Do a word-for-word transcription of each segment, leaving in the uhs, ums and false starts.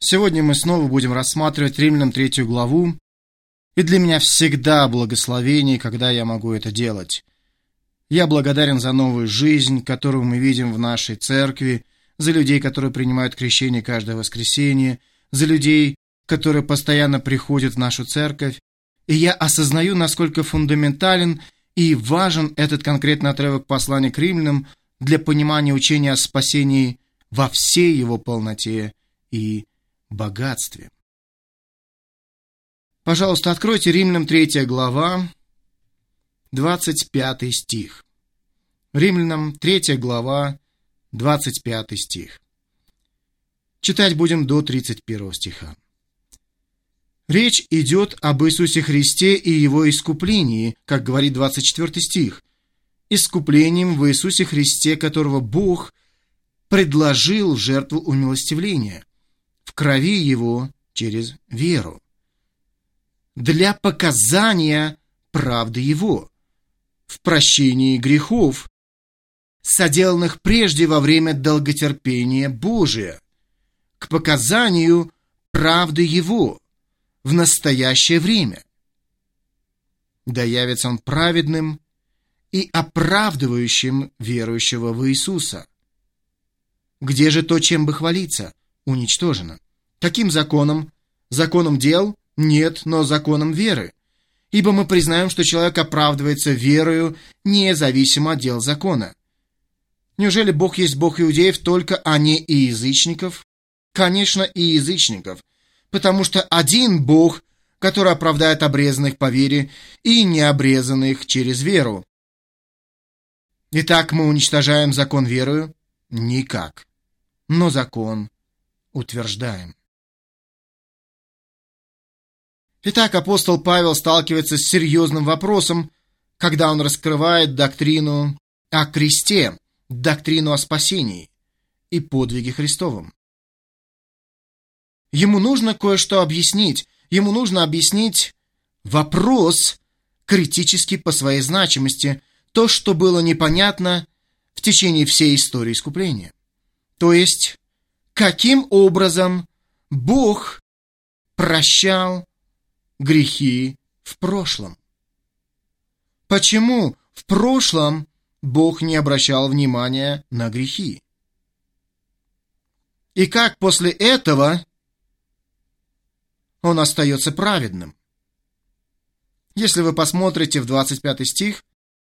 Сегодня мы снова будем рассматривать Римлянам третью главу, и для меня всегда благословение, когда я могу это делать. Я благодарен за новую жизнь, которую мы видим в нашей церкви, за людей, которые принимают крещение каждое воскресенье, за людей, которые постоянно приходят в нашу церковь, и я осознаю, насколько фундаментален и важен этот конкретный отрывок послания к римлянам для понимания учения о спасении во всей его полноте и богатстве. Пожалуйста, откройте Римлянам третья глава, двадцать пятый стих. Римлянам третья глава, двадцать пятый стих. Читать будем до тридцать первого стиха. Речь идет об Иисусе Христе и Его искуплении, как говорит двадцать четвёртый стих. Искуплением в Иисусе Христе, которого Бог предложил в жертву умилостивления, в крови Его через веру, для показания правды Его, в прощении грехов, соделанных прежде во время долготерпения Божия, к показанию правды Его в настоящее время. Да явится Он праведным и оправдывающим верующего в Иисуса. Где же то, чем бы хвалиться? Уничтожено. Каким законом? Законом дел? Нет, но законом веры. Ибо мы признаем, что человек оправдывается верою, независимо от дел закона. Неужели Бог есть Бог иудеев только, а не и язычников? Конечно, и язычников, потому что один Бог, который оправдает обрезанных по вере и необрезанных через веру. Итак, мы уничтожаем закон верою? Никак. Но закон утверждаем. Итак, апостол Павел сталкивается с серьезным вопросом, когда он раскрывает доктрину о кресте, доктрину о спасении и подвиге Христовом. Ему нужно кое-что объяснить. Ему нужно объяснить вопрос, критический по своей значимости, то, что было непонятно в течение всей истории искупления. То есть, каким образом Бог прощал грехи в прошлом? Почему в прошлом Бог не обращал внимания на грехи? И как после этого Он остается праведным? Если вы посмотрите в двадцать пятый стих,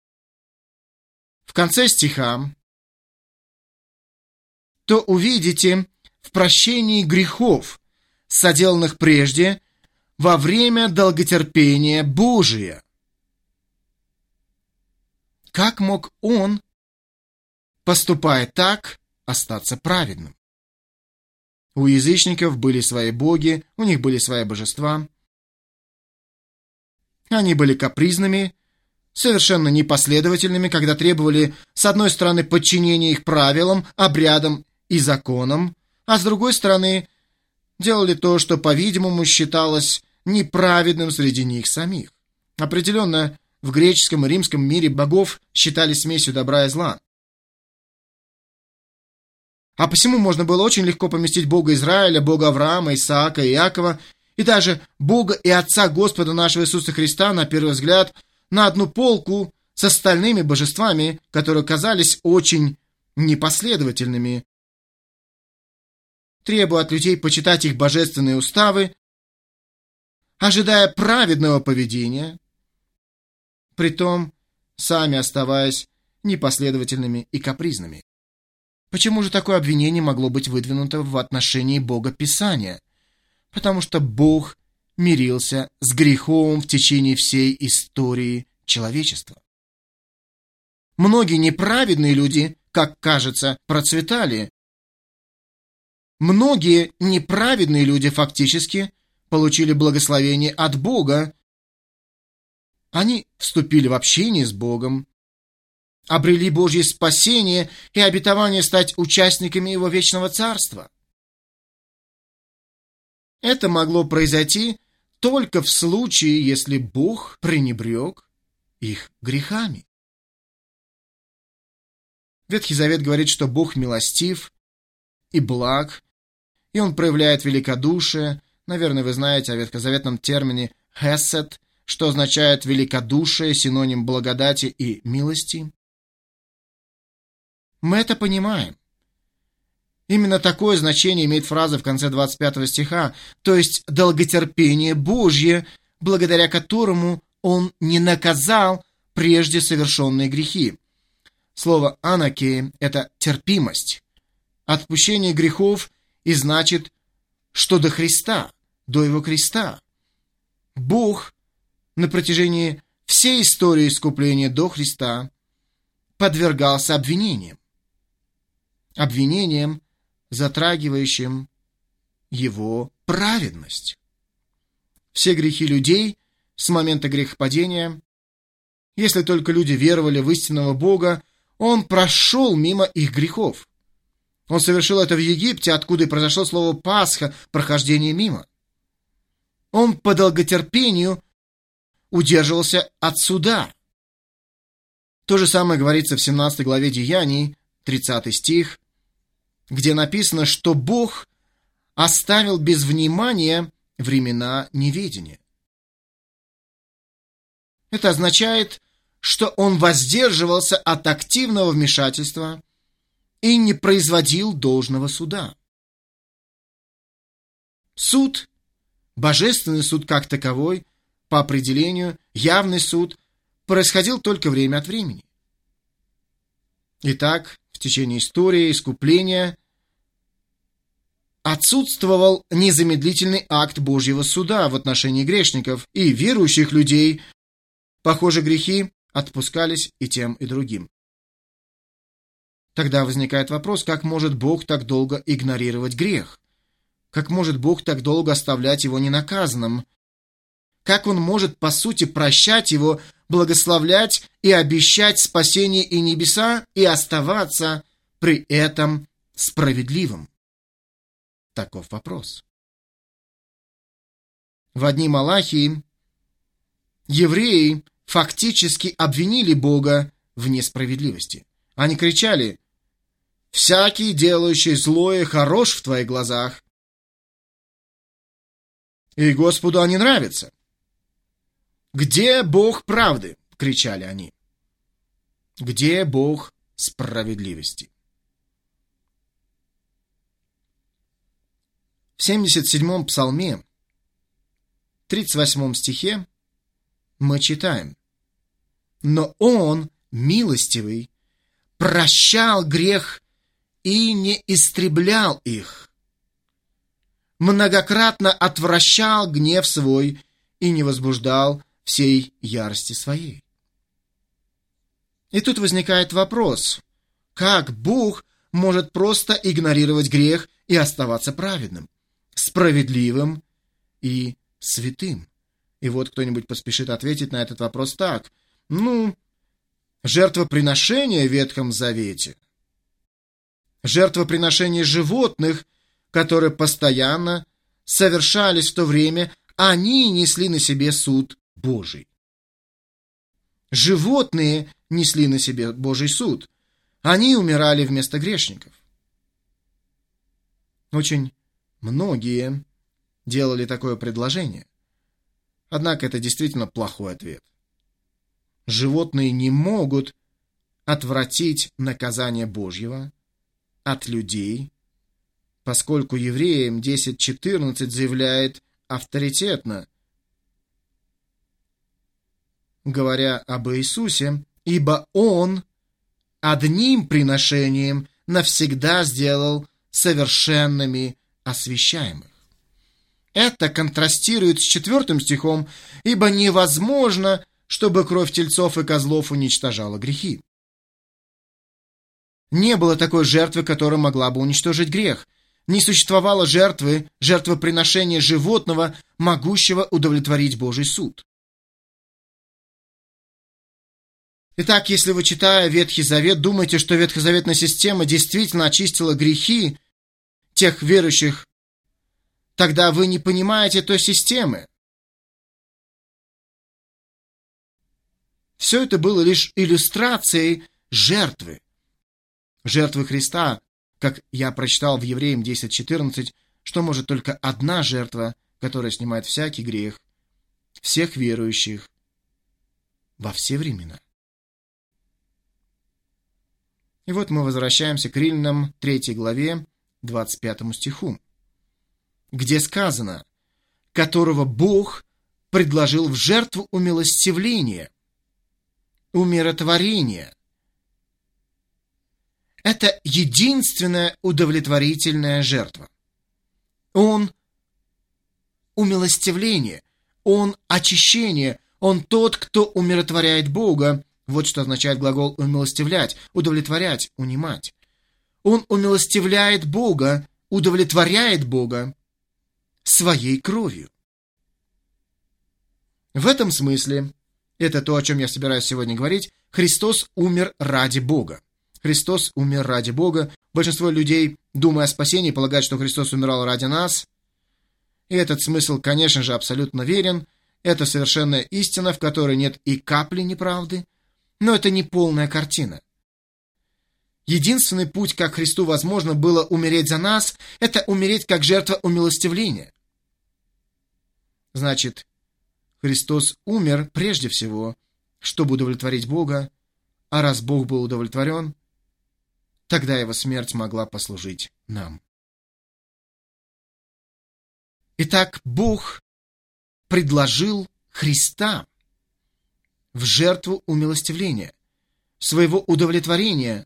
в конце стиха, то увидите в прощении грехов, соделанных прежде, во время долготерпения Божия. Как мог Он, поступая так, остаться праведным? У язычников были свои боги, у них были свои божества. Они были капризными, совершенно непоследовательными, когда требовали, с одной стороны, подчинения их правилам, обрядам и законам, а с другой стороны, делали то, что, по-видимому, считалось неправедным среди них самих. Определенно, в греческом и римском мире богов считали смесью добра и зла. А посему можно было очень легко поместить Бога Израиля, Бога Авраама, Исаака и Иакова, и даже Бога и Отца Господа нашего Иисуса Христа, на первый взгляд, на одну полку с остальными божествами, которые казались очень непоследовательными, требуя от людей почитать их божественные уставы, ожидая праведного поведения, притом сами оставаясь непоследовательными и капризными. Почему же такое обвинение могло быть выдвинуто в отношении Бога Писания? Потому что Бог мирился с грехом в течение всей истории человечества. Многие неправедные люди, как кажется, процветали. Многие неправедные люди фактически получили благословение от Бога. Они вступили в общение с Богом, обрели Божье спасение и обетование стать участниками Его вечного царства. Это могло произойти только в случае, если Бог пренебрег их грехами. Ветхий Завет говорит, что Бог милостив и благ, и он проявляет великодушие. Наверное, вы знаете о ветхозаветном термине «хесед», что означает великодушие, синоним благодати и милости. Мы это понимаем. Именно такое значение имеет фраза в конце двадцать пятого стиха, то есть долготерпение Божье, благодаря которому Он не наказал прежде совершенные грехи. Слово «анаке» — это терпимость. Отпущение грехов и значит, что до Христа, до Его креста. Бог на протяжении всей истории искупления до Христа подвергался обвинениям. Обвинениям, затрагивающим Его праведность. Все грехи людей с момента грехопадения, если только люди веровали в истинного Бога, Он прошел мимо их грехов. Он совершил это в Египте, откуда и произошло слово «Пасха», прохождение мимо. Он по долготерпению удерживался от суда. То же самое говорится в семнадцатой главе Деяний, тридцатый стих, где написано, что Бог оставил без внимания времена неведения. Это означает, что Он воздерживался от активного вмешательства и не производил должного суда. Суд, божественный суд как таковой, по определению, явный суд, происходил только время от времени. Итак, в течение истории искупления отсутствовал незамедлительный акт Божьего суда в отношении грешников и верующих людей. Похоже, грехи отпускались и тем, и другим. Тогда возникает вопрос, как может Бог так долго игнорировать грех? Как может Бог так долго оставлять его ненаказанным? Как Он может, по сути, прощать его, благословлять и обещать спасение и небеса, и оставаться при этом справедливым? Таков вопрос. В одни Малахии евреи фактически обвинили Бога в несправедливости. Они кричали: «Всякий, делающий злое, хорош в твоих глазах». И Господу они нравятся. «Где Бог правды?» — кричали они. «Где Бог справедливости?» В семьдесят седьмом псалме, тридцать восьмом стихе, мы читаем: «Но Он, милостивый, прощал грех и не истреблял их, многократно отвращал гнев свой и не возбуждал всей ярости своей». И тут возникает вопрос, как Бог может просто игнорировать грех и оставаться праведным, справедливым и святым? И вот кто-нибудь поспешит ответить на этот вопрос так: ну, жертвоприношения в Ветхом Завете, жертвоприношения животных, которые постоянно совершались в то время, они несли на себе суд Божий. Животные несли на себе Божий суд. Они умирали вместо грешников. Очень многие делали такое предложение. Однако это действительно плохой ответ. Животные не могут отвратить наказание Божьего от людей, поскольку Евреям десять четырнадцать заявляет авторитетно, говоря об Иисусе: «Ибо Он одним приношением навсегда сделал совершенными освящаемых». Это контрастирует с четвертым стихом: «Ибо невозможно, чтобы кровь тельцов и козлов уничтожала грехи». Не было такой жертвы, которая могла бы уничтожить грех. Не существовало жертвы, жертвоприношения животного, могущего удовлетворить Божий суд. Итак, если вы, читая Ветхий Завет, думаете, что ветхозаветная система действительно очистила грехи тех верующих, тогда вы не понимаете той системы. Все это было лишь иллюстрацией жертвы. Жертвы Христа, как я прочитал в Евреям десять четырнадцать, что может только одна жертва, которая снимает всякий грех всех верующих во все времена. И вот мы возвращаемся к Римлянам третьей главе, двадцать пятому стиху, где сказано: «Которого Бог предложил в жертву умилостивления, умиротворения». Это единственная удовлетворительная жертва. Он умилостивление, он очищение, он тот, кто умиротворяет Бога. Вот что означает глагол «умилостивлять», удовлетворять, унимать. Он умилостивляет Бога, удовлетворяет Бога своей кровью. В этом смысле, это то, о чем я собираюсь сегодня говорить, Христос умер ради Бога. Христос умер ради Бога. Большинство людей, думая о спасении, полагают, что Христос умирал ради нас. И этот смысл, конечно же, абсолютно верен. Это совершенная истина, в которой нет и капли неправды. Но это не полная картина. Единственный путь, как Христу возможно было умереть за нас, это умереть как жертва умилостивления. Значит, Христос умер прежде всего, чтобы удовлетворить Бога, а раз Бог был удовлетворен, тогда его смерть могла послужить нам. Итак, Бог предложил Христа в жертву умилостивления, своего удовлетворения,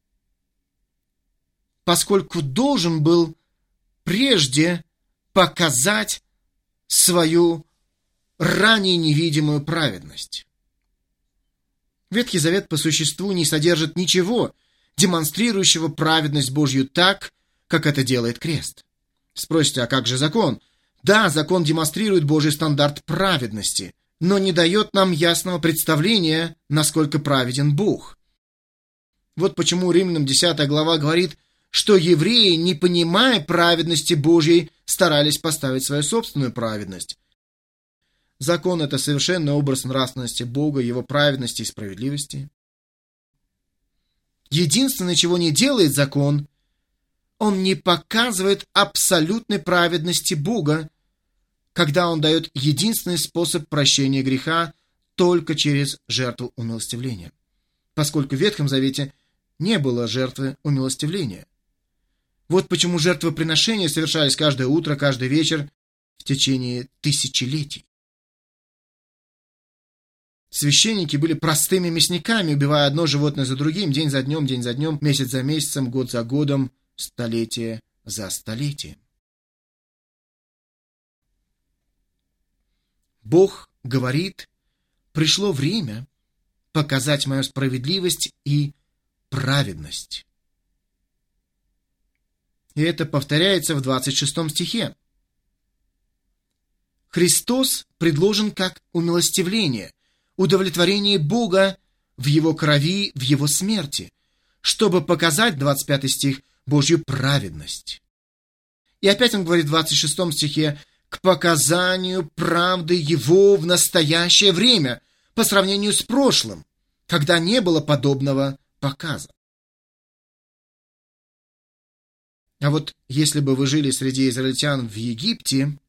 поскольку должен был прежде показать свою ранее невидимую праведность. Ветхий Завет по существу не содержит ничего, демонстрирующего праведность Божью так, как это делает крест. Спросите, а как же закон? Да, закон демонстрирует Божий стандарт праведности, но не дает нам ясного представления, насколько праведен Бог. Вот почему Римлянам десятая глава говорит, что евреи, не понимая праведности Божьей, старались поставить свою собственную праведность. Закон – это совершенный образ нравственности Бога, его праведности и справедливости. Единственное, чего не делает закон, он не показывает абсолютной праведности Бога, когда он дает единственный способ прощения греха только через жертву умилостивления, поскольку в Ветхом Завете не было жертвы умилостивления. Вот почему жертвоприношения совершались каждое утро, каждый вечер в течение тысячелетий. Священники были простыми мясниками, убивая одно животное за другим, день за днем, день за днем, месяц за месяцем, год за годом, столетие за столетием. Бог говорит: пришло время показать мою справедливость и праведность. И это повторяется в двадцать шестом стихе. Христос предложен как умилостивление, удовлетворение Бога в Его крови, в Его смерти, чтобы показать, двадцать пятый стих, Божью праведность. И опять он говорит в двадцать шестом стихе, к показанию правды Его в настоящее время, по сравнению с прошлым, когда не было подобного показа. А вот если бы вы жили среди израильтян в Египте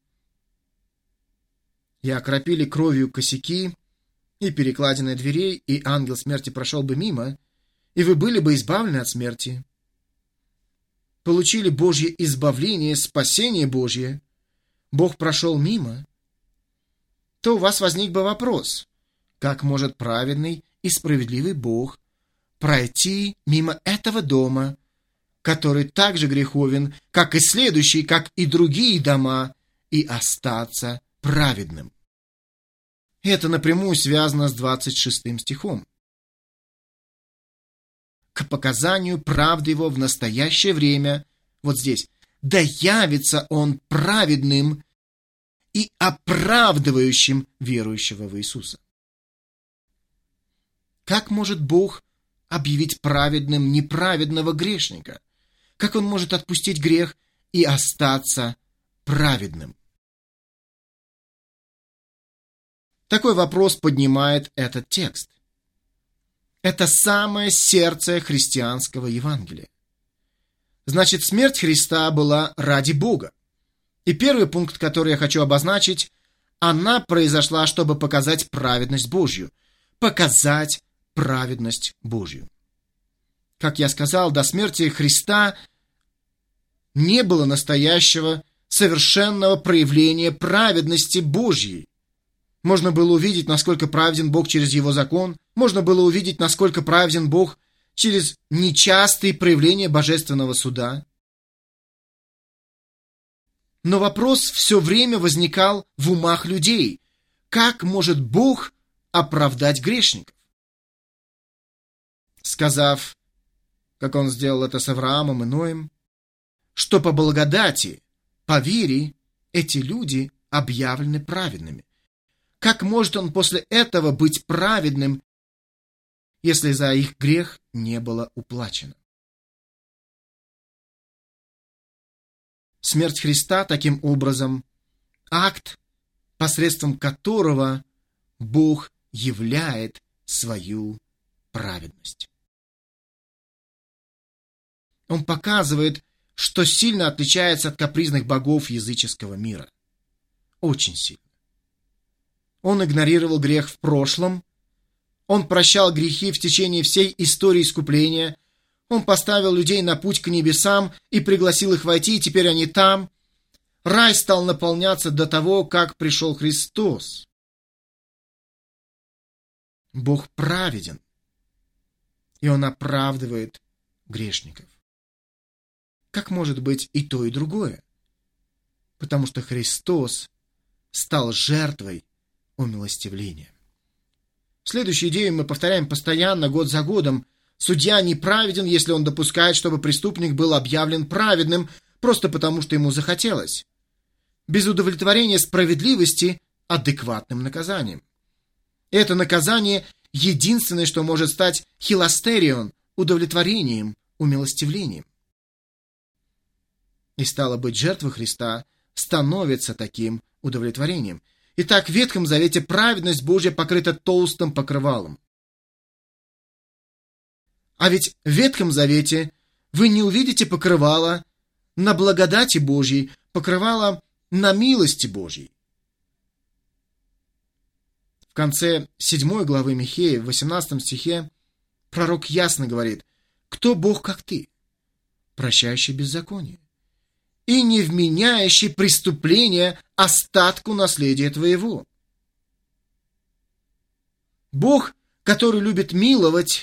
и окропили кровью косяки и перекладины дверей, и ангел смерти прошел бы мимо, и вы были бы избавлены от смерти, получили Божье избавление, спасение Божье, Бог прошел мимо, то у вас возник бы вопрос: как может праведный и справедливый Бог пройти мимо этого дома, который так же греховен, как и следующий, как и другие дома, и остаться праведным? Это напрямую связано с двадцать шестым стихом. К показанию правды Его в настоящее время, вот здесь, да явится Он праведным и оправдывающим верующего в Иисуса. Как может Бог объявить праведным неправедного грешника? Как Он может отпустить грех и остаться праведным? Такой вопрос поднимает этот текст. Это самое сердце христианского Евангелия. Значит, смерть Христа была ради Бога. И первый пункт, который я хочу обозначить, она произошла, чтобы показать праведность Божью. Показать праведность Божью. Как я сказал, до смерти Христа не было настоящего, совершенного проявления праведности Божьей. Можно было увидеть, насколько праведен Бог через Его закон, можно было увидеть, насколько праведен Бог через нечастые проявления божественного суда. Но вопрос все время возникал в умах людей. Как может Бог оправдать грешников? Сказав, как Он сделал это с Авраамом и Ноем, что по благодати, по вере, эти люди объявлены праведными. Как может Он после этого быть праведным, если за их грех не было уплачено? Смерть Христа, таким образом, акт, посредством которого Бог являет свою праведность. Он показывает, что сильно отличается от капризных богов языческого мира. Очень сильно. Он игнорировал грех в прошлом, Он прощал грехи в течение всей истории искупления, Он поставил людей на путь к небесам и пригласил их войти, и теперь они там. Рай стал наполняться до того, как пришел Христос. Бог праведен, и Он оправдывает грешников. Как может быть и то, и другое? Потому что Христос стал жертвой умилостивления. Следующую идею мы повторяем постоянно, год за годом. Судья неправеден, если он допускает, чтобы преступник был объявлен праведным, просто потому что ему захотелось. Без удовлетворения справедливости адекватным наказанием. Это наказание единственное, что может стать хиластерион, удовлетворением, умилостивлением. И стало быть, жертва Христа становится таким удовлетворением. Итак, в Ветхом Завете праведность Божья покрыта толстым покрывалом. А ведь в Ветхом Завете вы не увидите покрывала на благодати Божьей, покрывала на милости Божьей. В конце седьмой главы Михея, в восемнадцатом стихе, пророк ясно говорит: «Кто Бог, как ты, прощающий беззаконие и не вменяющий преступления остатку наследия твоего». Бог, который любит миловать,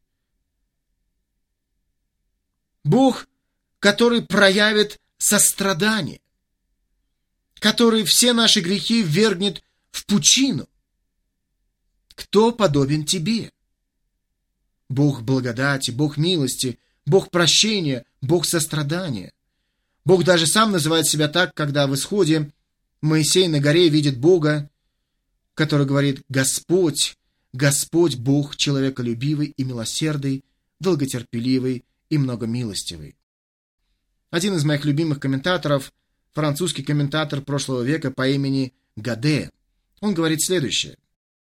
Бог, который проявит сострадание, который все наши грехи ввергнет в пучину. Кто подобен тебе? Бог благодати, Бог милости, Бог прощения, Бог сострадания. Бог даже сам называет себя так, когда в Исходе Моисей на горе видит Бога, который говорит: «Господь, Господь Бог человеколюбивый и милосердный, долготерпеливый и многомилостивый». Один из моих любимых комментаторов, французский комментатор прошлого века по имени Гаде, он говорит следующее: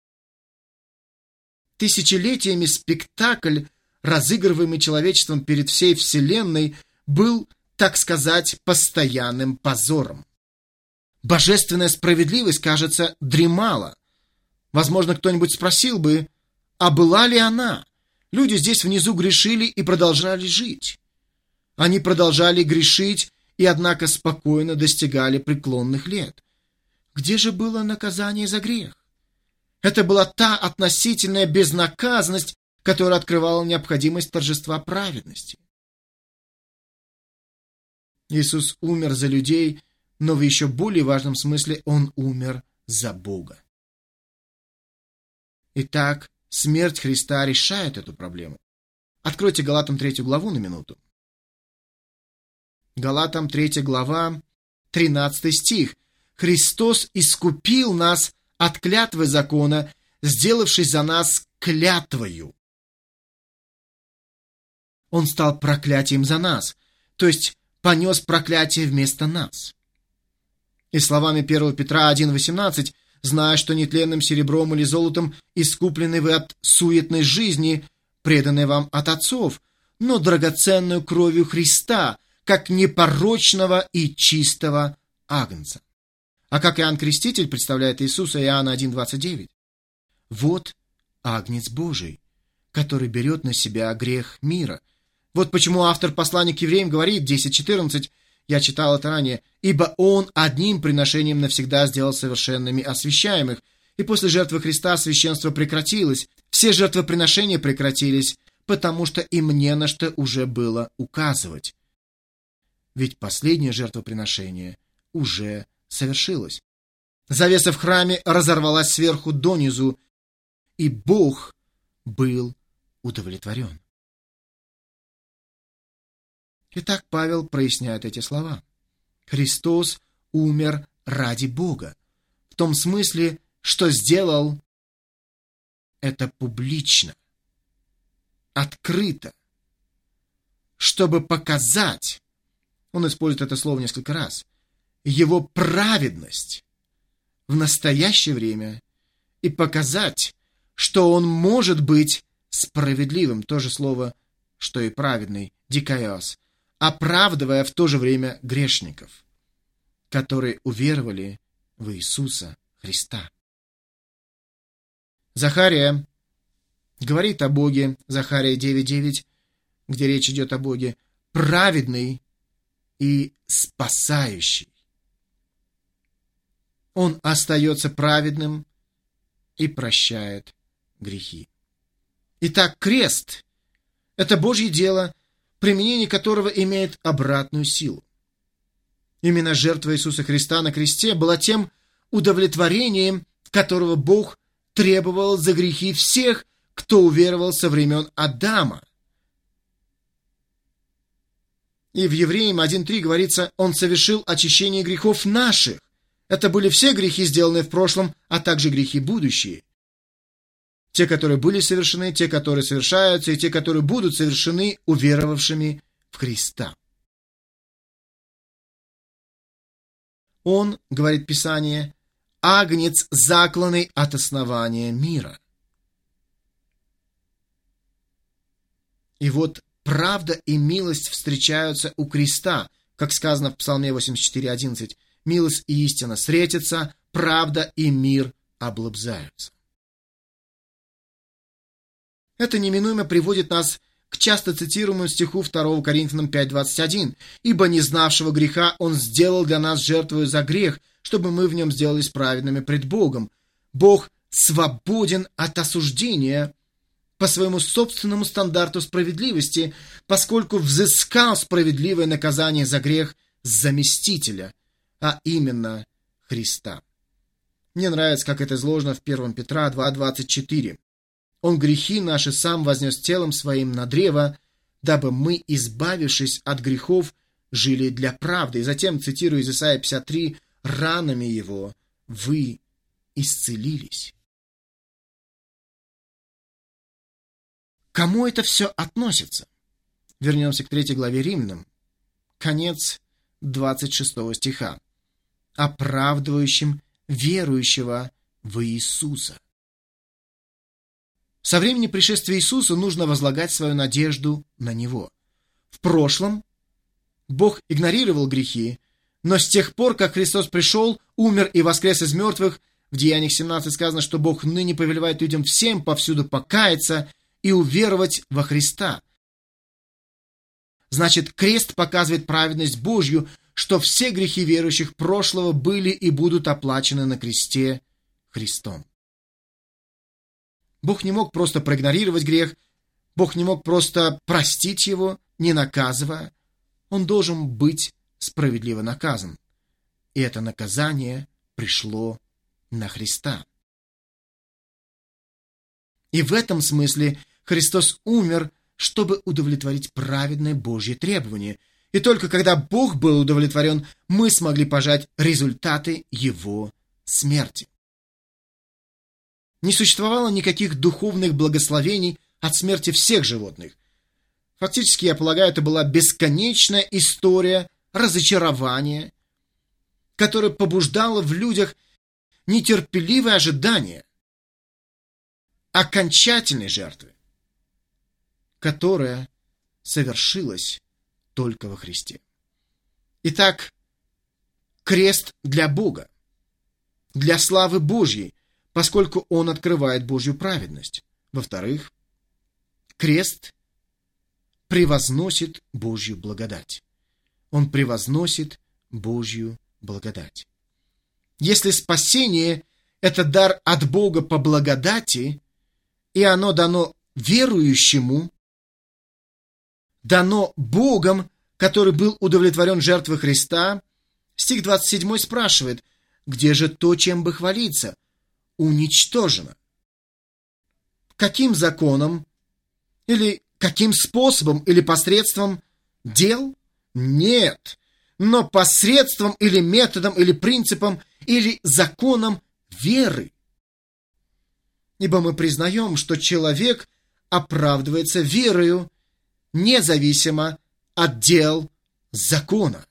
«Тысячелетиями спектакль, разыгрываемый человечеством перед всей вселенной, был, так сказать, постоянным позором. Божественная справедливость, кажется, дремала. Возможно, кто-нибудь спросил бы, а была ли она? Люди здесь внизу грешили и продолжали жить. Они продолжали грешить и, однако, спокойно достигали преклонных лет. Где же было наказание за грех? Это была та относительная безнаказанность, которая открывала необходимость торжества праведности. Иисус умер за людей, но в еще более важном смысле Он умер за Бога. Итак, смерть Христа решает эту проблему. Откройте Галатам третью главу на минуту. Галатам третья глава, тринадцатый стих. «Христос искупил нас от клятвы закона, сделавшись за нас клятвою». Он стал проклятием за нас, то есть понес проклятие вместо нас. И словами первого Петра один восемнадцать: «Зная, что нетленным серебром или золотом искуплены вы от суетной жизни, преданной вам от отцов, но драгоценную кровью Христа, как непорочного и чистого Агнца. А как Иоанн Креститель представляет Иисуса, Иоанна один двадцать девять? Вот Агнец Божий, который берет на себя грех мира. Вот почему автор послания к евреям говорит, десять четырнадцать, я читал это ранее, «Ибо Он одним приношением навсегда сделал совершенными освящаемых, и после жертвы Христа священство прекратилось, все жертвоприношения прекратились, потому что им не на что уже было указывать». Ведь последнее жертвоприношение уже совершилось. Завеса в храме разорвалась сверху донизу, и Бог был удовлетворен. Итак, Павел проясняет эти слова. Христос умер ради Бога, в том смысле, что сделал это публично, открыто, чтобы показать, он использует это слово несколько раз, его праведность в настоящее время и показать, что он может быть справедливым, то же слово, что и праведный, дикайос, оправдывая в то же время грешников, которые уверовали в Иисуса Христа. Захария говорит о Боге, Захария девять девять, где речь идет о Боге, праведный и спасающий. Он остается праведным и прощает грехи. Итак, крест – это Божье дело, применение которого имеет обратную силу. Именно жертва Иисуса Христа на кресте была тем удовлетворением, которого Бог требовал за грехи всех, кто уверовал со времен Адама. И в Евреям один три говорится, «Он совершил очищение грехов наших». Это были все грехи, сделанные в прошлом, а также грехи будущие. Те, которые были совершены, те, которые совершаются, и те, которые будут совершены уверовавшими в Христа. Он, говорит Писание, агнец, закланный от основания мира. И вот правда и милость встречаются у креста, как сказано в Псалме восемьдесят четыре одиннадцать. Милость и истина встретятся, правда и мир облобзаются. Это неминуемо приводит нас к часто цитируемому стиху второго Коринфянам пять двадцать один. «Ибо не знавшего греха Он сделал для нас жертвою за грех, чтобы мы в нем сделались праведными пред Богом. Бог свободен от осуждения по своему собственному стандарту справедливости, поскольку взыскал справедливое наказание за грех с заместителя, а именно Христа». Мне нравится, как это изложено в первое Петра два двадцать четыре. «Он грехи наши сам вознес телом своим на древо, дабы мы, избавившись от грехов, жили для правды». И затем, цитирую из Исайя пятьдесят три, «ранами его вы исцелились». Кому это все относится? Вернемся к третьей главе Римлянам. Конец двадцать шестого стиха. «Оправдывающим верующего в Иисуса». Со времени пришествия Иисуса нужно возлагать свою надежду на Него. В прошлом Бог игнорировал грехи, но с тех пор, как Христос пришел, умер и воскрес из мертвых, в Деяниях семнадцать сказано, что Бог ныне повелевает людям всем повсюду покаяться и уверовать во Христа. Значит, крест показывает праведность Божью, что все грехи верующих прошлого были и будут оплачены на кресте Христом. Бог не мог просто проигнорировать грех, Бог не мог просто простить его, не наказывая. Он должен быть справедливо наказан. И это наказание пришло на Христа. И в этом смысле Христос умер, чтобы удовлетворить праведное Божье требование. И только когда Бог был удовлетворен, мы смогли пожать результаты Его смерти. Не существовало никаких духовных благословений от смерти всех животных. Фактически, я полагаю, это была бесконечная история разочарования, которая побуждала в людях нетерпеливое ожидание окончательной жертвы, которая совершилась только во Христе. Итак, крест для Бога, для славы Божьей, поскольку он открывает Божью праведность. Во-вторых, крест превозносит Божью благодать. Он превозносит Божью благодать. Если спасение – это дар от Бога по благодати, и оно дано верующему, дано Богом, который был удовлетворен жертвой Христа, стих двадцать седьмой спрашивает: где же то, чем бы хвалиться? Уничтожено. Каким законом или каким способом или посредством дел? Нет, но посредством или методом или принципом или законом веры. Ибо мы признаем, что человек оправдывается верою, независимо от дел закона.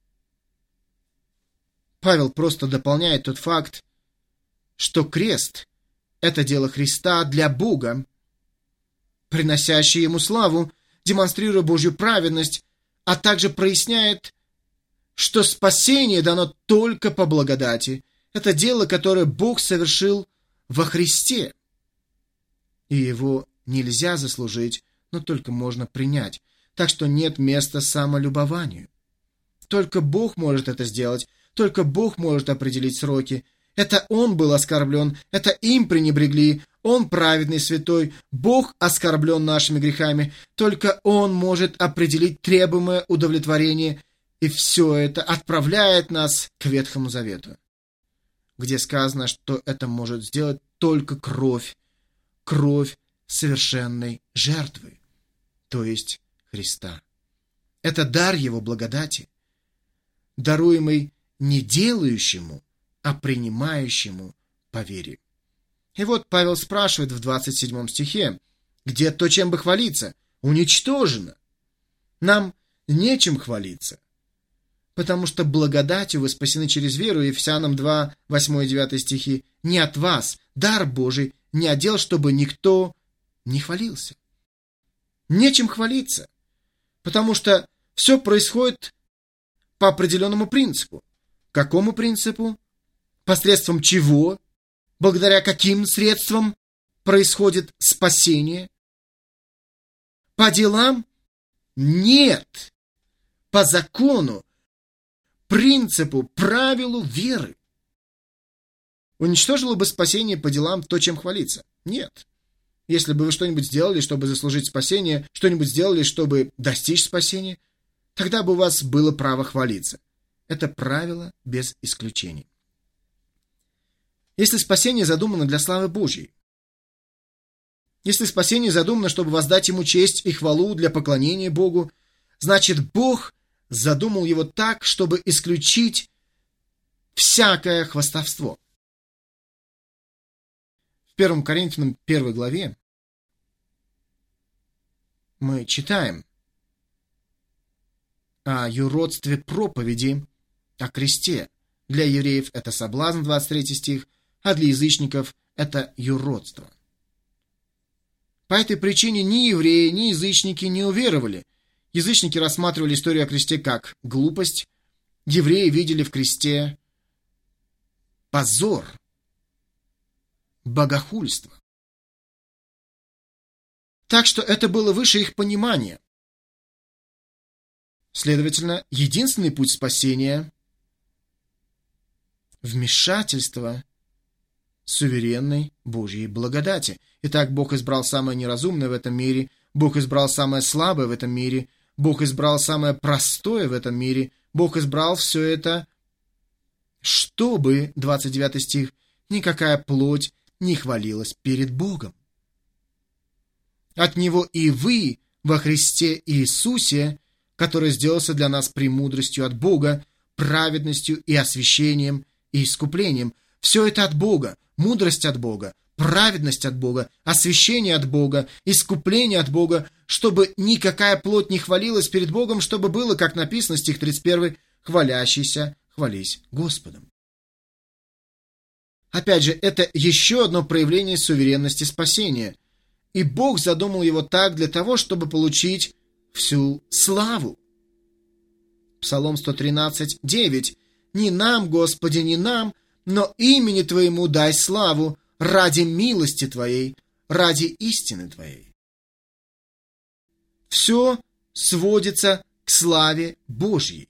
Павел просто дополняет тот факт, что крест – это дело Христа для Бога, приносящее Ему славу, демонстрируя Божью праведность, а также проясняет, что спасение дано только по благодати. Это дело, которое Бог совершил во Христе, и его нельзя заслужить, но только можно принять. Так что нет места самолюбованию. Только Бог может это сделать, только Бог может определить сроки. Это Он был оскорблен, это им пренебрегли, Он праведный, святой, Бог оскорблен нашими грехами. Только Он может определить требуемое удовлетворение, и все это отправляет нас к Ветхому Завету, где сказано, что это может сделать только кровь, кровь совершенной жертвы, то есть Христа. Это дар Его благодати, даруемый не делающему, а принимающему по вере. И вот Павел спрашивает в двадцать седьмом стихе: где то, чем бы хвалиться? Уничтожено. Нам нечем хвалиться, потому что благодатью вы спасены через веру. Ефесянам два, восьмой и девятый стихи. Не от вас, дар Божий, не отдел, чтобы никто не хвалился. Нечем хвалиться, потому что все происходит по определенному принципу. Какому принципу? Посредством чего? Благодаря каким средствам происходит спасение? По делам? Нет. По закону, принципу, правилу веры. Уничтожило бы спасение по делам то, чем хвалиться? Нет. Если бы вы что-нибудь сделали, чтобы заслужить спасение, что-нибудь сделали, чтобы достичь спасения, тогда бы у вас было право хвалиться. Это правило без исключений. Если спасение задумано для славы Божьей, если спасение задумано, чтобы воздать Ему честь и хвалу для поклонения Богу, значит, Бог задумал его так, чтобы исключить всякое хвастовство. В первом Коринфянам первой главе мы читаем о юродстве проповеди о кресте. Для евреев это соблазн, двадцать третий стих, а для язычников это юродство. По этой причине ни евреи, ни язычники не уверовали. Язычники рассматривали историю о кресте как глупость, евреи видели в кресте позор, богохульство. Так что это было выше их понимания. Следовательно, единственный путь спасения – вмешательство суверенной Божьей благодати. Итак, Бог избрал самое неразумное в этом мире, Бог избрал самое слабое в этом мире, Бог избрал самое простое в этом мире, Бог избрал все это, чтобы, двадцать девятый стих, никакая плоть не хвалилась перед Богом. От Него и вы во Христе Иисусе, который сделался для нас премудростью от Бога, праведностью и освящением и искуплением. Все это от Бога, мудрость от Бога, праведность от Бога, освящение от Бога, искупление от Бога, чтобы никакая плоть не хвалилась перед Богом, чтобы было, как написано, стих тридцать первый, «Хвалящийся, хвались Господом». Опять же, это еще одно проявление суверенности спасения. И Бог задумал его так для того, чтобы получить всю славу. Псалом сто тринадцать, девять. Не нам, Господи, не нам, но имени Твоему дай славу ради милости Твоей, ради истины Твоей. Все сводится к славе Божьей.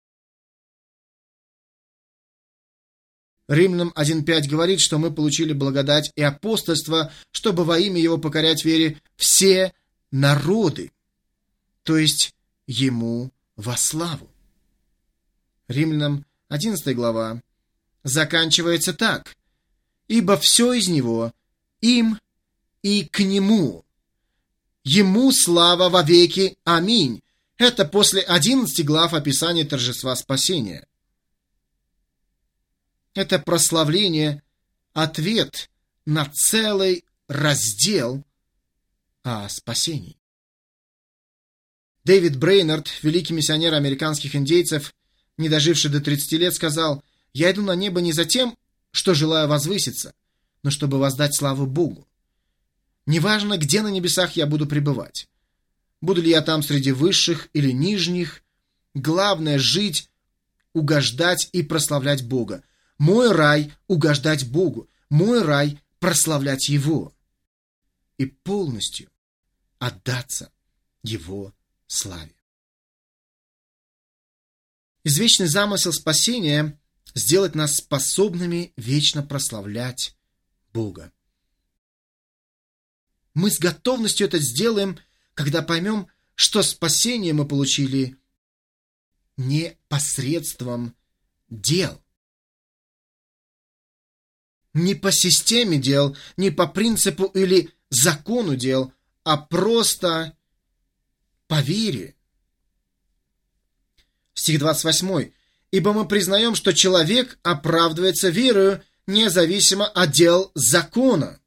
Римлянам один пять говорит, что мы получили благодать и апостольство, чтобы во имя Его покорять вере все народы, то есть Ему во славу. Римлянам одиннадцатая глава заканчивается так: «Ибо все из Него, им и к Нему. Ему слава во веки. Аминь». Это после одиннадцати глав описания торжества спасения. Это прославление, ответ на целый раздел о спасении. Дэвид Брейнард, великий миссионер американских индейцев, не доживший до тридцати лет, сказал: «Я иду на небо не за тем, что желаю возвыситься, но чтобы воздать славу Богу. Неважно, где на небесах я буду пребывать. Буду ли я там среди высших или нижних, главное — жить, угождать и прославлять Бога. Мой рай — угождать Богу, мой рай — прославлять Его и полностью отдаться Его славе». Извечный замысел спасения — сделать нас способными вечно прославлять Бога. Мы с готовностью это сделаем, когда поймем, что спасение мы получили не посредством дел, не по системе дел, не по принципу или закону дел, а просто по вере. Стих двадцать восьмой. «Ибо мы признаем, что человек оправдывается верою, независимо от дел закона».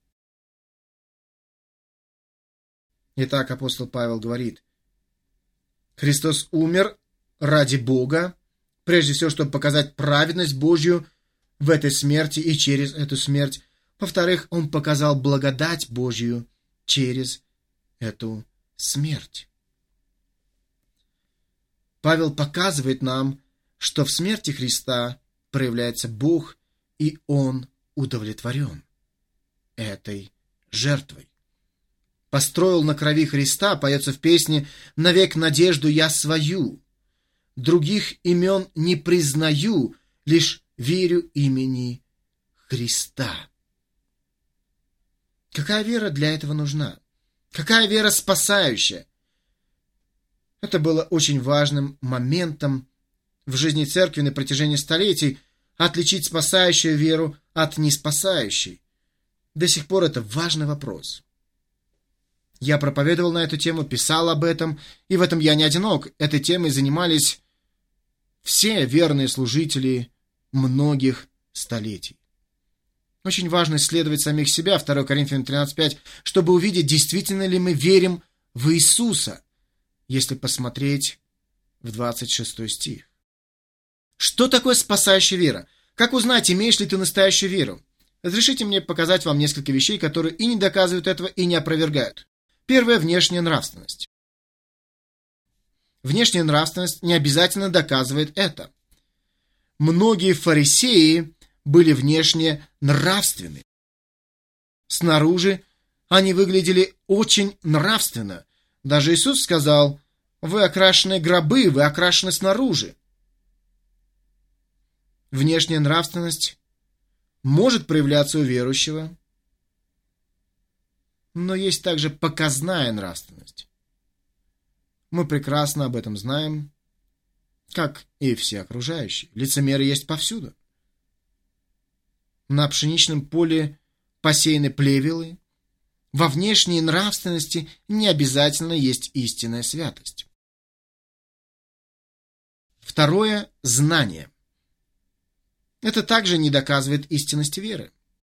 Итак, апостол Павел говорит: Христос умер ради Бога, прежде всего, чтобы показать праведность Божью в этой смерти и через эту смерть. Во-вторых, Он показал благодать Божью через эту смерть. Павел показывает нам, что в смерти Христа проявляется Бог, и Он удовлетворен этой жертвой. «Построил на крови Христа», поется в песне, «навек надежду я свою. Других имен не признаю, лишь верю имени Христа». Какая вера для этого нужна? Какая вера спасающая? Это было очень важным моментом в жизни церкви на протяжении столетий — отличить спасающую веру от неспасающей. До сих пор это важный вопрос. Я проповедовал на эту тему, писал об этом, и в этом я не одинок. Этой темой занимались все верные служители многих столетий. Очень важно исследовать самих себя, второе Коринфянам тринадцать пять, чтобы увидеть, действительно ли мы верим в Иисуса, если посмотреть в двадцать шестой стих. Что такое спасающая вера? Как узнать, имеешь ли ты настоящую веру? Разрешите мне показать вам несколько вещей, которые и не доказывают этого, и не опровергают. Первое – внешняя нравственность. Внешняя нравственность не обязательно доказывает это. Многие фарисеи были внешне нравственны. Снаружи они выглядели очень нравственно. Даже Иисус сказал: «Вы окрашены гробы, вы окрашены снаружи». Внешняя нравственность может проявляться у верующего, но есть также показная нравственность. Мы прекрасно об этом знаем, как и все окружающие. Лицемеры есть повсюду. На пшеничном поле посеяны плевелы. Во внешней нравственности не обязательно есть истинная святость. Второе – знание. Это также не доказывает истинности веры.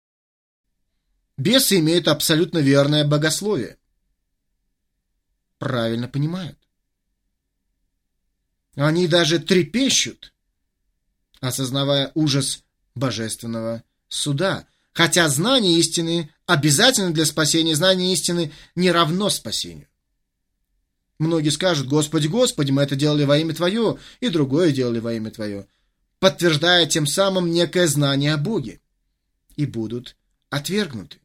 Бесы имеют абсолютно верное богословие. Правильно понимают. Они даже трепещут, осознавая ужас божественного суда. Хотя знание истины обязательно для спасения, знание истины не равно спасению. Многие скажут: «Господи, Господи, мы это делали во имя Твое, и другое делали во имя Твое». подтверждая тем самым некое знание о Боге, и будут отвергнуты.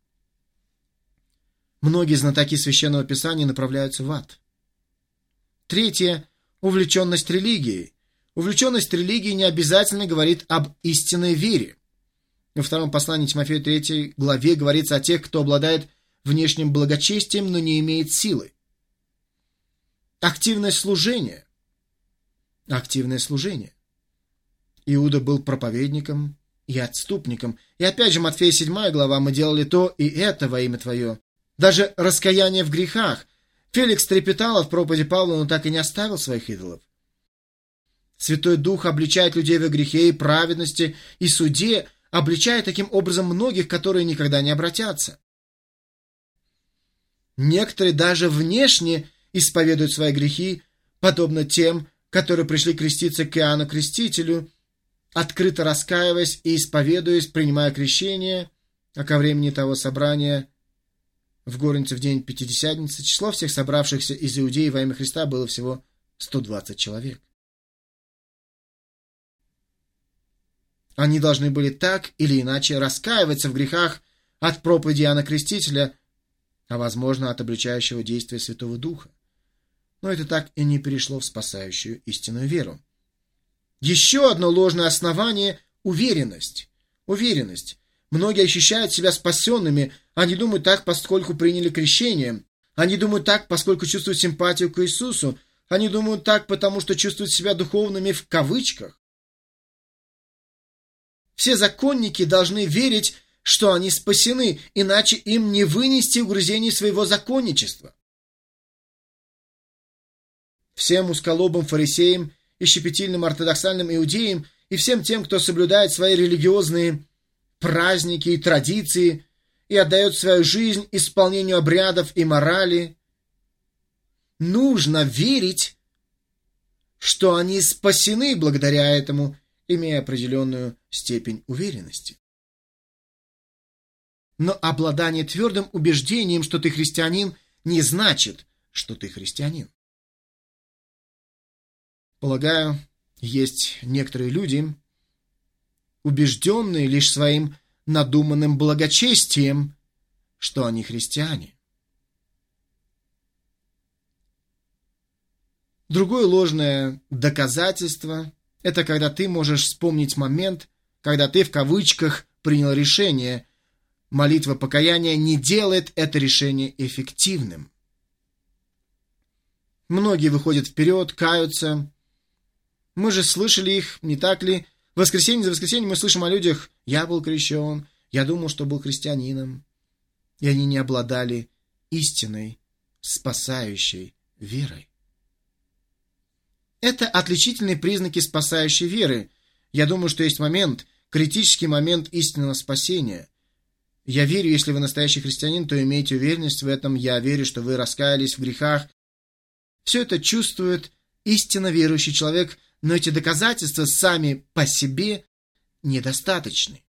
Многие знатоки Священного Писания направляются в ад. Третье – увлеченность религией. Увлеченность религией не обязательно говорит об истинной вере. Во втором послании Тимофею третьей главе говорится о тех, кто обладает внешним благочестием, но не имеет силы. Активное служение. Активное служение. Иуда был проповедником и отступником. И опять же, Матфея седьмая глава, мы делали то и это во имя Твое. Даже раскаяние в грехах. Феликс трепетал в проповеди Павла, но так и не оставил своих идолов. Святой Дух обличает людей во грехе и праведности, и суде, обличая таким образом многих, которые никогда не обратятся. Некоторые даже внешне исповедуют свои грехи, подобно тем, которые пришли креститься к Иоанну Крестителю, открыто раскаиваясь и исповедуясь, принимая крещение, а ко времени того собрания в Горнице в день Пятидесятницы число всех собравшихся из Иудеи во имя Христа было всего сто двадцать человек. Они должны были так или иначе раскаиваться в грехах от проповеди Иоанна Крестителя, а, возможно, от обличающего действия Святого Духа. Но это так и не перешло в спасающую истинную веру. Еще одно ложное основание – уверенность. Уверенность. Многие ощущают себя спасенными, они думают так, поскольку приняли крещение. Они думают так, поскольку чувствуют симпатию к Иисусу. Они думают так, потому что чувствуют себя духовными в кавычках. Все законники должны верить, что они спасены, иначе им не вынести угрызений своего законничества. Всем узколобым фарисеям и щепетильным ортодоксальным иудеям и всем тем, кто соблюдает свои религиозные праздники и традиции и отдает свою жизнь исполнению обрядов и морали, нужно верить, что они спасены благодаря этому, имея определенную степень уверенности. Но обладание твердым убеждением, что ты христианин, не значит, что ты христианин. Полагаю, есть некоторые люди, убежденные лишь своим надуманным благочестием, что они христиане. Другое ложное доказательство – это когда ты можешь вспомнить момент, когда ты в кавычках принял решение. Молитва покаяния не делает это решение эффективным. Многие выходят вперед, каются. Мы же слышали их, не так ли? В воскресенье за воскресеньем мы слышим о людях: «Я был крещен, я думал, что был христианином». И они не обладали истинной, спасающей верой. Это отличительные признаки спасающей веры. Я думаю, что есть момент, критический момент истинного спасения. Я верю, если вы настоящий христианин, то имейте уверенность в этом. Я верю, что вы раскаялись в грехах. Все это чувствует истинно верующий человек, но эти доказательства сами по себе недостаточны.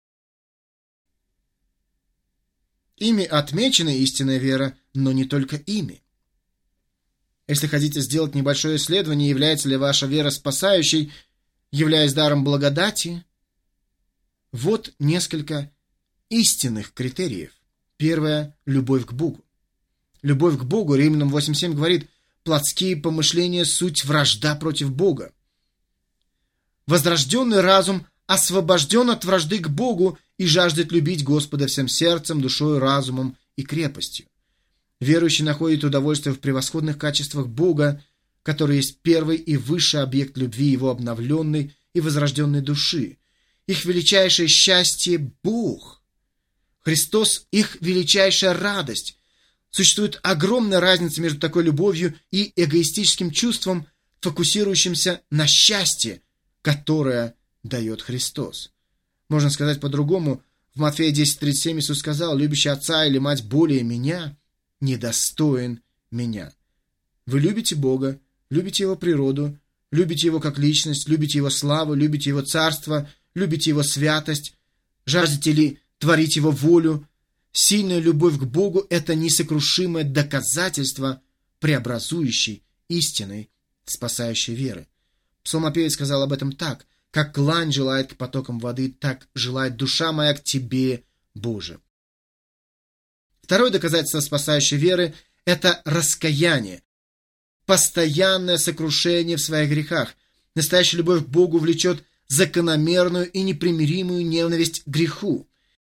Ими отмечена истинная вера, но не только ими. Если хотите сделать небольшое исследование, является ли ваша вера спасающей, являясь даром благодати, вот несколько истинных критериев. Первое – любовь к Богу. Любовь к Богу, Римлянам восемь семь говорит: «Плотские помышления – суть вражда против Бога». Возрожденный разум освобожден от вражды к Богу и жаждет любить Господа всем сердцем, душой, разумом и крепостью. Верующий находит удовольствие в превосходных качествах Бога, который есть первый и высший объект любви его обновленной и возрожденной души. Их величайшее счастье – Бог. Христос – их величайшая радость. Существует огромная разница между такой любовью и эгоистическим чувством, фокусирующимся на счастье, которое дает Христос. Можно сказать по-другому. В Матфея десять тридцать семь Иисус сказал: «Любящий отца или мать более меня недостоин меня». Вы любите Бога, любите Его природу, любите Его как личность, любите Его славу, любите Его царство, любите Его святость, жаждете ли творить Его волю. Сильная любовь к Богу – это несокрушимое доказательство преобразующей, истинной, спасающей веры. Псалмопевец сказал об этом так: Как клань желает к потокам воды, так желает душа моя к тебе, Боже. Второе доказательство спасающей веры – это раскаяние, постоянное сокрушение в своих грехах. Настоящая любовь к Богу влечет закономерную и непримиримую ненависть к греху.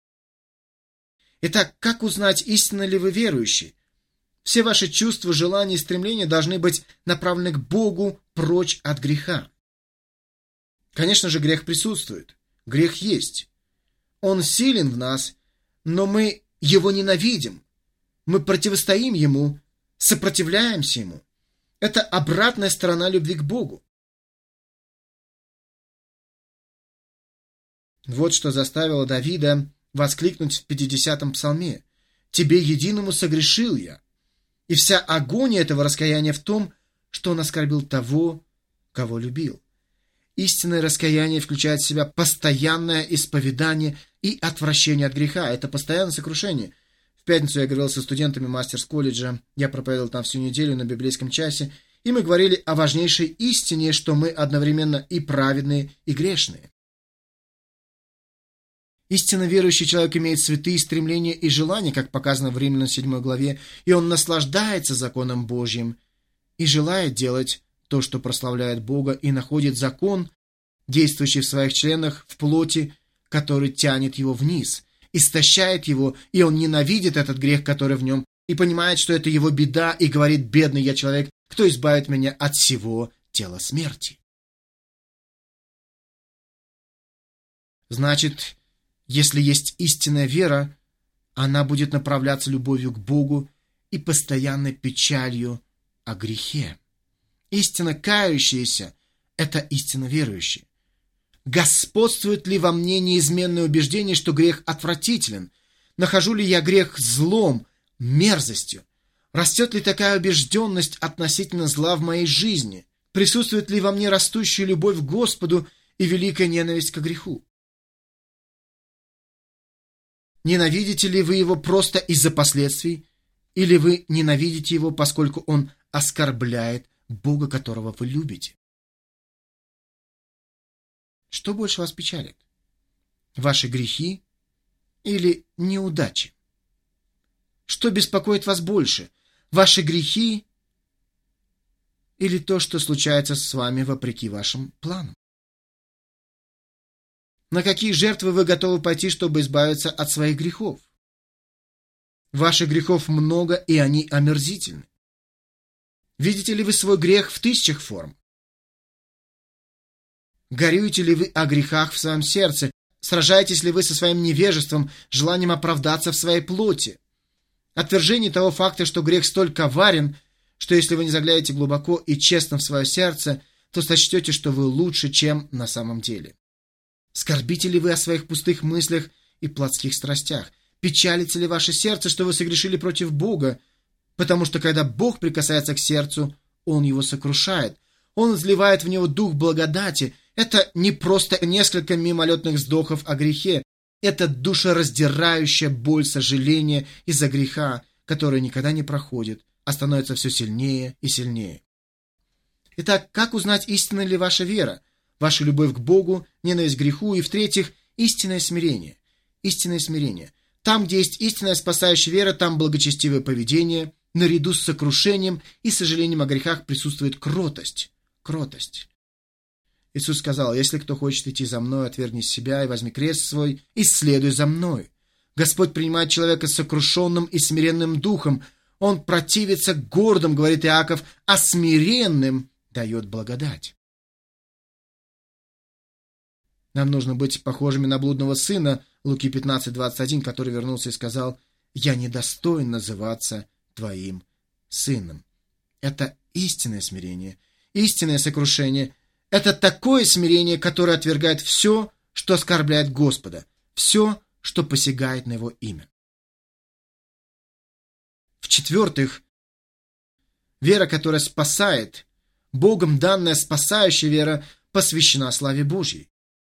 Итак, как узнать, истинно ли вы верующий? Все ваши чувства, желания и стремления должны быть направлены к Богу прочь от греха. Конечно же, грех присутствует. Грех есть. Он силен в нас, но мы его ненавидим. Мы противостоим ему, сопротивляемся ему. Это обратная сторона любви к Богу. Вот что заставило Давида воскликнуть в пятидесятом псалме: «Тебе единому согрешил я». И вся агония этого раскаяния в том, что он оскорбил того, кого любил. Истинное раскаяние включает в себя постоянное исповедание и отвращение от греха. Это постоянное сокрушение. В пятницу я говорил со студентами мастерс-колледжа, я проповедовал там всю неделю на библейском часе, и мы говорили о важнейшей истине, что мы одновременно и праведные, и грешные. Истинно верующий человек имеет святые стремления и желания, как показано в Римлянам седьмой главе, и он наслаждается законом Божьим и желает делать то, что прославляет Бога, и находит закон, действующий в своих членах, в плоти, который тянет его вниз, истощает его, и он ненавидит этот грех, который в нем, и понимает, что это его беда, и говорит: «Бедный я человек, кто избавит меня от всего тела смерти?» Значит, если есть истинная вера, она будет направляться любовью к Богу и постоянной печалью о грехе. Истинно кающиеся – это истинно верующие. Господствует ли во мне неизменное убеждение, что грех отвратителен? Нахожу ли я грех злом, мерзостью? Растет ли такая убежденность относительно зла в моей жизни? Присутствует ли во мне растущая любовь к Господу и великая ненависть к греху? Ненавидите ли вы его просто из-за последствий, или вы ненавидите его, поскольку он оскорбляет Бога, которого вы любите? Что больше вас печалит? Ваши грехи или неудачи? Что беспокоит вас больше? Ваши грехи или то, что случается с вами вопреки вашим планам? На какие жертвы вы готовы пойти, чтобы избавиться от своих грехов? Ваших грехов много, и они омерзительны. Видите ли вы свой грех в тысячах форм? Горюете ли вы о грехах в своем сердце? Сражаетесь ли вы со своим невежеством, желанием оправдаться в своей плоти? Отвержение того факта, что грех столь коварен, что если вы не заглянете глубоко и честно в свое сердце, то сочтете, что вы лучше, чем на самом деле. Скорбите ли вы о своих пустых мыслях и плотских страстях? Печалится ли ваше сердце, что вы согрешили против Бога? Потому что когда Бог прикасается к сердцу, Он его сокрушает. Он изливает в него дух благодати. Это не просто несколько мимолетных вздохов о грехе. Это душераздирающая боль сожаления из-за греха, которая никогда не проходит, а становится все сильнее и сильнее. Итак, как узнать, истинна ли ваша вера, ваша любовь к Богу, ненависть к греху и, в-третьих, истинное смирение? Истинное смирение. Там, где есть истинная спасающая вера, там благочестивое поведение. Наряду с сокрушением и сожалением о грехах присутствует кротость. Кротость. Иисус сказал: «Если кто хочет идти за мной, отвергни себя и возьми крест свой, и следуй за мной». Господь принимает человека с сокрушенным и смиренным духом. Он противится гордым, говорит Иаков, а смиренным дает благодать. Нам нужно быть похожими на блудного сына, Луки пятнадцать двадцать один, который вернулся и сказал: «Я недостоин называться твоим сыном». Это истинное смирение, истинное сокрушение. Это такое смирение, которое отвергает все, что оскорбляет Господа, все, что посягает на Его имя. В-четвертых, вера, которая спасает, Богом данная спасающая вера, посвящена славе Божьей.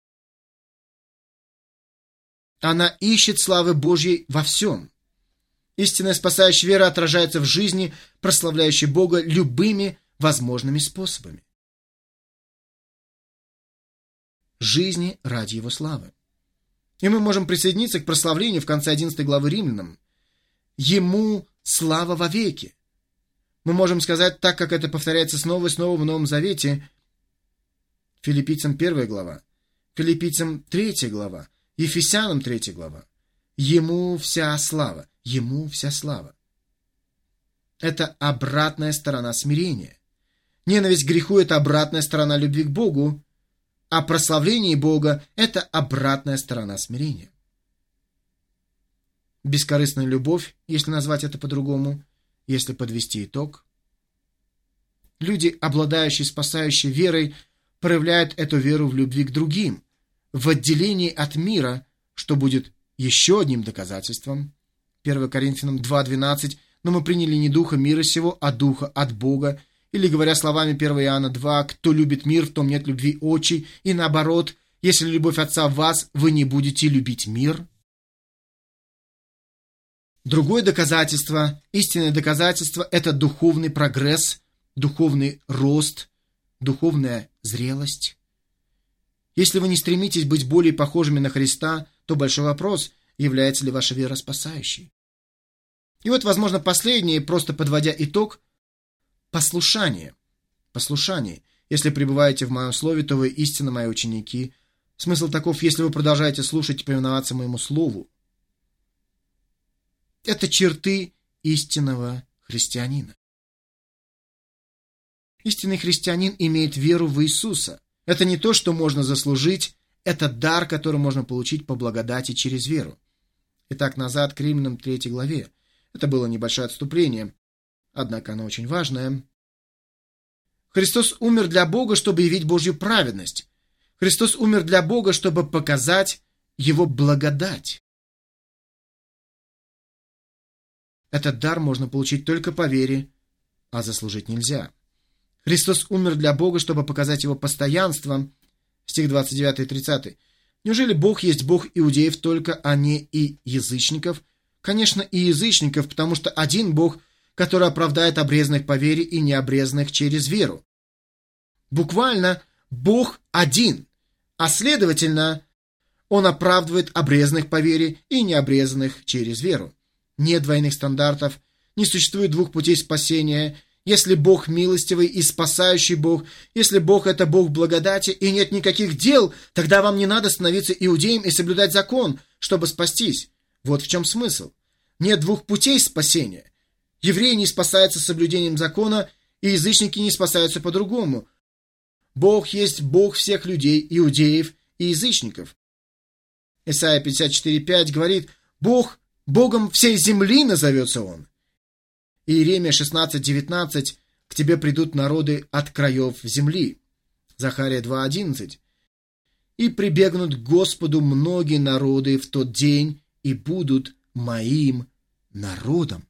Она ищет славы Божьей во всем. Истинная спасающая вера отражается в жизни, прославляющей Бога любыми возможными способами. жизни ради Его славы. И мы можем присоединиться к прославлению в конце одиннадцатой главы Римлянам. Ему слава вовеки. Мы можем сказать, так как это повторяется снова и снова в Новом Завете, Филиппийцам первая глава, Филиппийцам третья глава, Ефесянам третья глава. Ему вся слава, Ему вся слава. Это обратная сторона смирения. Ненависть к греху – это обратная сторона любви к Богу, а прославление Бога – это обратная сторона смирения. Бескорыстная любовь, если назвать это по-другому, если подвести итог. Люди, обладающие спасающей верой, проявляют эту веру в любви к другим, в отделении от мира, что будет еще одним доказательством. первое Коринфянам два двенадцать. Но мы приняли не духа мира сего, а духа от Бога. Или, говоря словами первое Иоанна два, кто любит мир, в том нет любви отчей. И наоборот, если любовь Отца в вас, вы не будете любить мир. Другое доказательство, истинное доказательство – это духовный прогресс, духовный рост, духовная зрелость. Если вы не стремитесь быть более похожими на Христа, то большой вопрос, является ли ваша вера спасающей. И вот, возможно, последнее, просто подводя итог, послушание. Послушание. Если пребываете в моем слове, то вы истинно мои ученики. Смысл таков, если вы продолжаете слушать и повиноваться моему слову. Это черты истинного христианина. Истинный христианин имеет веру в Иисуса. Это не то, что можно заслужить, это дар, который можно получить по благодати через веру. Итак, назад к Римлянам третьей главе. Это было небольшое отступление, однако оно очень важное. Христос умер для Бога, чтобы явить Божью праведность. Христос умер для Бога, чтобы показать Его благодать. Этот дар можно получить только по вере, а заслужить нельзя. Христос умер для Бога, чтобы показать Его постоянство. Стих двадцать девятый и тридцатый. Неужели Бог есть Бог иудеев только, а не и язычников? Конечно, и язычников, потому что один Бог, который оправдает обрезанных по вере и необрезанных через веру. Буквально Бог один, а следовательно, Он оправдывает обрезанных по вере и необрезанных через веру. Нет двойных стандартов, не существует двух путей спасения. Если Бог милостивый и спасающий Бог, если Бог – это Бог благодати и нет никаких дел, тогда вам не надо становиться иудеем и соблюдать закон, чтобы спастись. Вот в чем смысл. Нет двух путей спасения. Евреи не спасаются соблюдением закона, и язычники не спасаются по-другому. Бог есть Бог всех людей, иудеев и язычников. Исайя пятьдесят четыре пять говорит: «Бог, Богом всей земли назовется Он». И Иеремия шестнадцать девятнадцать: «К тебе придут народы от краев земли». Захария два одиннадцать: «И прибегнут к Господу многие народы в тот день, и будут моим народом».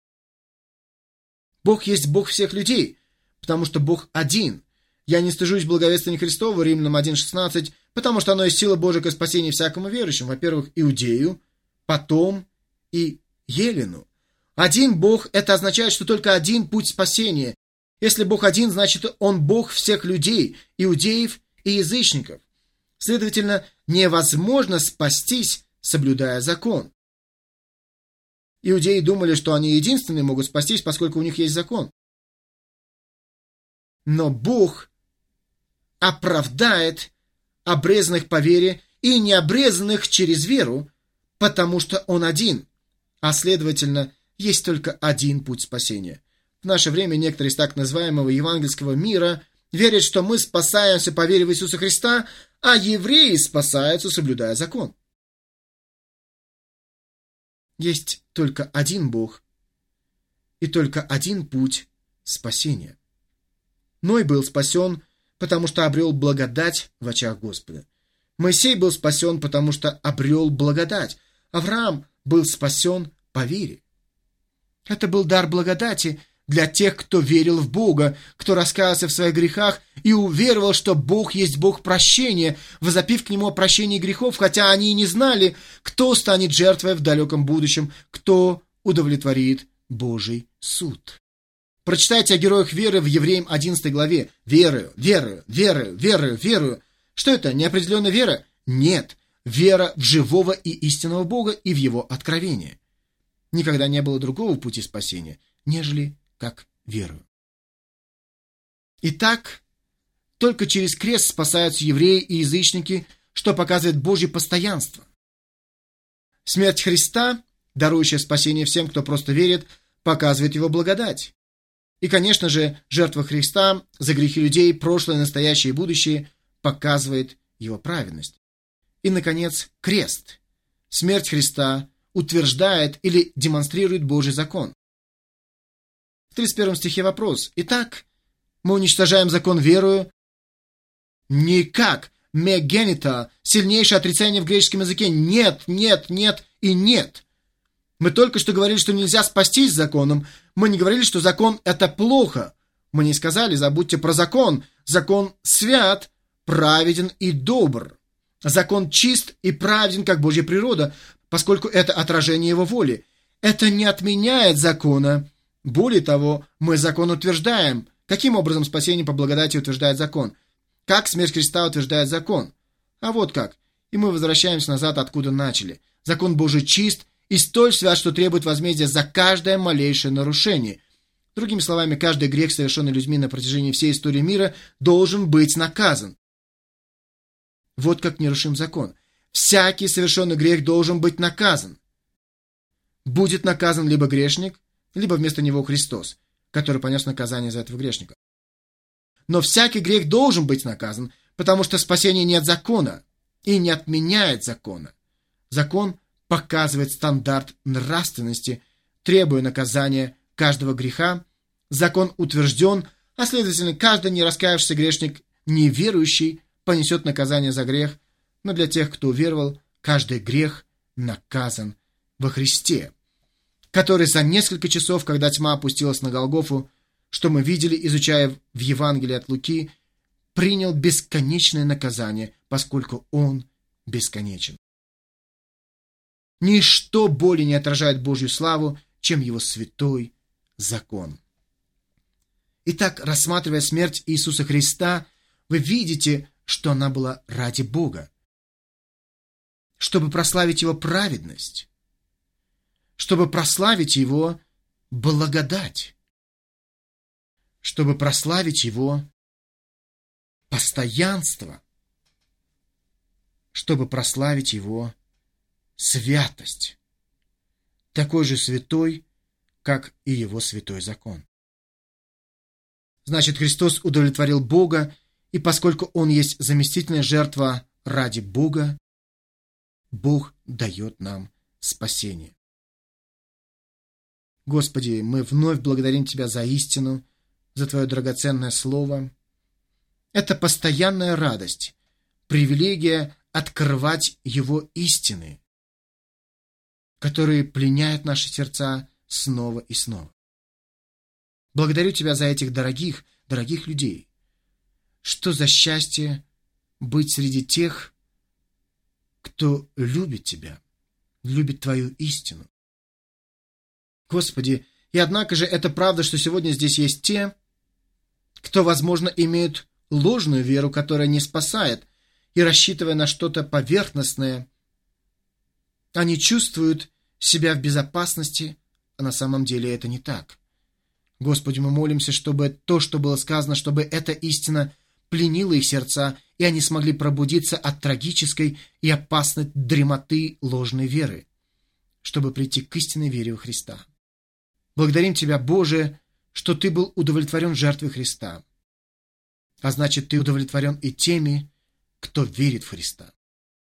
Бог есть Бог всех людей, потому что Бог один. Я не стыжусь благовествования Христова, Римлянам один шестнадцать, потому что оно есть сила Божия ко спасению всякому верующему, во-первых, иудею, потом и елену. Один Бог – это означает, что только один путь спасения. Если Бог один, значит, Он Бог всех людей, иудеев и язычников. Следовательно, невозможно спастись, соблюдая закон. Иудеи думали, что они единственные могут спастись, поскольку у них есть закон. Но Бог оправдает обрезанных по вере и необрезанных через веру, потому что Он один, а следовательно, есть только один путь спасения. В наше время некоторые из так называемого евангельского мира верят, что мы спасаемся по вере в Иисуса Христа, а евреи спасаются, соблюдая закон. Есть только один Бог и только один путь спасения. Ной был спасен, потому что обрел благодать в очах Господа. Моисей был спасен, потому что обрел благодать. Авраам был спасен по вере. Это был дар благодати для тех, кто верил в Бога, кто раскаялся в своих грехах и уверовал, что Бог есть Бог прощения, возопив к Нему о прощении грехов, хотя они и не знали, кто станет жертвой в далеком будущем, кто удовлетворит Божий суд. Прочитайте о героях веры в Евреям одиннадцатой главе. «Верую, верую, верую, верую, верую». Что это, неопределенная вера? Нет, вера в живого и истинного Бога и в Его откровение. Никогда не было другого пути спасения, нежели как верою. Итак, только через крест спасаются евреи и язычники, что показывает Божье постоянство. Смерть Христа, дарующая спасение всем, кто просто верит, показывает Его благодать. И, конечно же, жертва Христа за грехи людей, прошлое, настоящее и будущее, показывает Его праведность. И, наконец, крест. Смерть Христа утверждает или демонстрирует Божий закон. В тридцать первом стихе вопрос. Итак, мы уничтожаем закон верою? Никак. Мегенита, сильнейшее отрицание в греческом языке. Нет, нет, нет и нет. Мы только что говорили, что нельзя спастись законом. Мы не говорили, что закон – это плохо. Мы не сказали, забудьте про закон. Закон свят, праведен и добр. Закон чист и праведен, как Божья природа, поскольку это отражение Его воли. Это не отменяет закона. Более того, мы закон утверждаем. Каким образом спасение по благодати утверждает закон? Как смерть Христа утверждает закон? А вот как. И мы возвращаемся назад, откуда начали. Закон Божий чист и столь свят, что требует возмездия за каждое малейшее нарушение. Другими словами, каждый грех, совершенный людьми на протяжении всей истории мира, должен быть наказан. Вот как нерушим закон. Всякий совершенный грех должен быть наказан. Будет наказан либо грешник, либо вместо него Христос, который понес наказание за этого грешника. Но всякий грех должен быть наказан, потому что спасения нет закона и не отменяет закона. Закон показывает стандарт нравственности, требуя наказания каждого греха. Закон утвержден, а следовательно, каждый не раскаявшийся грешник, неверующий, понесет наказание за грех, но для тех, кто уверовал, каждый грех наказан во Христе, который за несколько часов, когда тьма опустилась на Голгофу, что мы видели, изучая в Евангелии от Луки, принял бесконечное наказание, поскольку Он бесконечен. Ничто более не отражает Божью славу, чем Его святой закон. Итак, рассматривая смерть Иисуса Христа, вы видите, что она была ради Бога, чтобы прославить Его праведность, чтобы прославить Его благодать, чтобы прославить Его постоянство, чтобы прославить Его святость, такой же святой, как и Его святой закон. Значит, Христос удовлетворил Бога, и поскольку Он есть заместительная жертва ради Бога, Бог дает нам спасение. Господи, мы вновь благодарим Тебя за истину, за Твое драгоценное Слово. Это постоянная радость, привилегия открывать Его истины, которые пленяют наши сердца снова и снова. Благодарю Тебя за этих дорогих, дорогих людей. Что за счастье быть среди тех, кто любит Тебя, любит Твою истину. Господи, и однако же это правда, что сегодня здесь есть те, кто, возможно, имеют ложную веру, которая не спасает, и, рассчитывая на что-то поверхностное, они чувствуют себя в безопасности, а на самом деле это не так. Господи, мы молимся, чтобы то, что было сказано, чтобы эта истина пленила их сердца, и они смогли пробудиться от трагической и опасной дремоты ложной веры, чтобы прийти к истинной вере во Христа. Благодарим Тебя, Боже, что Ты был удовлетворен жертвой Христа, а значит, Ты удовлетворен и теми, кто верит в Христа.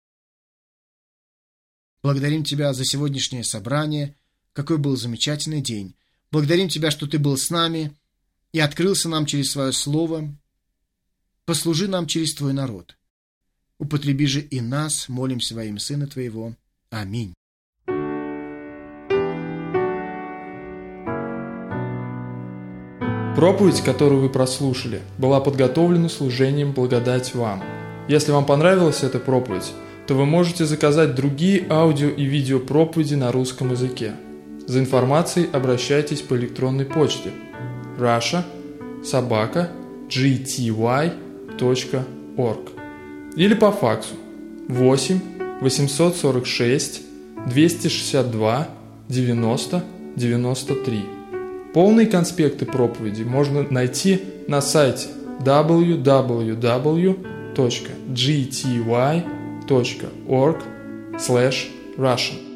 Благодарим Тебя за сегодняшнее собрание, какой был замечательный день. Благодарим Тебя, что Ты был с нами и открылся нам через Свое Слово. Послужи нам через Твой народ. Употреби же и нас, молимся во имя Сына Твоего. Аминь. Проповедь, которую вы прослушали, была подготовлена служением «Благодать вам». Если вам понравилась эта проповедь, то вы можете заказать другие аудио и видео проповеди на русском языке. За информацией обращайтесь по электронной почте russia собака джи ти уай точка орг или по факсу восемь восемьсот сорок шесть двести шестьдесят два девяносто девяносто три. Полные конспекты проповеди можно найти на сайте дабл ю дабл ю дабл ю точка джи ти вай точка орг слэш раша.